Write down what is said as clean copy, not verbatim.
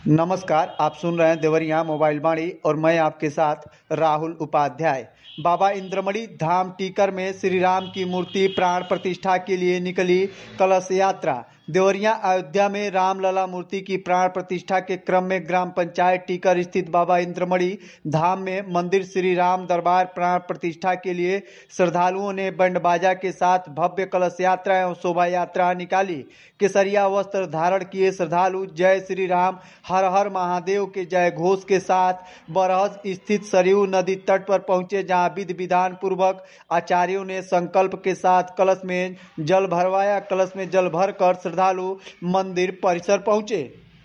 नमस्कार, आप सुन रहे हैं देवरिया मोबाइल वाणी और मैं आपके साथ राहुल उपाध्याय। बाबा इंद्रमणि धाम टीकर में श्री राम की मूर्ति प्राण प्रतिष्ठा के लिए निकली कलश यात्रा। देवरिया अयोध्या में रामलला मूर्ति की प्राण प्रतिष्ठा के क्रम में ग्राम पंचायत टीकर स्थित बाबा इंद्रमणि धाम में मंदिर श्री राम दरबार प्राण प्रतिष्ठा के लिए श्रद्धालुओं ने बैंड बाजा के साथ भव्य कलश यात्रा एवं शोभा यात्रा निकाली। केसरिया वस्त्र धारण किए श्रद्धालु जय श्री राम हर हर महादेव के जय घोष के साथ बरहज स्थित सरयू नदी तट पर पहुंचे, जहां विधि विधान पूर्वक आचार्यों ने संकल्प के साथ कलश में जल भरवाया। कलश में जल भरकर श्रद्धालु मंदिर परिसर पहुंचे।